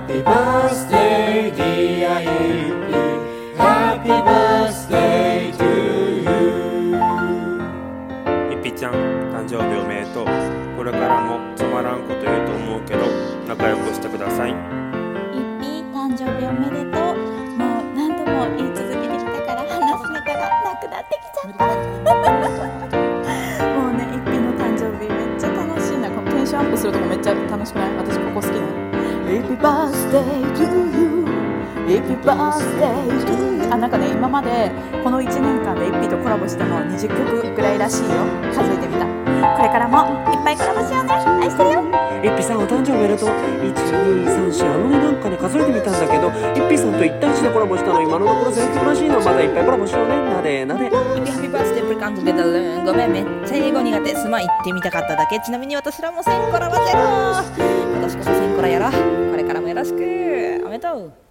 Happy birthday dear Yuki Happy birthday to you ゆっぴちゃん誕生日おめでとう。これからもつまらんこと言うと思うけど仲良くしてください。 いっぴー誕生日おめでとう。もう何度も言い続けてきたから話すネタがなくなってきちゃったもうね、いっぴーの誕生日めっちゃ楽しいな。このテンションアップするとこめっちゃ楽しくない？私ここ好きなの。Happy birthday to you Happy birthday to you なんかね、今までこの1年間でいっぴーとコラボしたの20曲ぐらいらしいよ。数えてみた。これからもいっぱいコラボしようね。愛してるよ。 いっぴさんお誕生日おめでとう。1,2,3,4ね、なんかね数えてみたんだけど、いっぴさんと1対1でコラボしたの今のところ全然らしいの。まだいっぱいコラボしようね。なでなで。 ハッピーバースデープレカントゲダルーン。ごめんめっちゃ英語苦手。すまん言ってみたかっただけ。ちなみに私らも1000コラボゼロ。今年こそ1000コラやろ。これからもよろしく。おめでとう。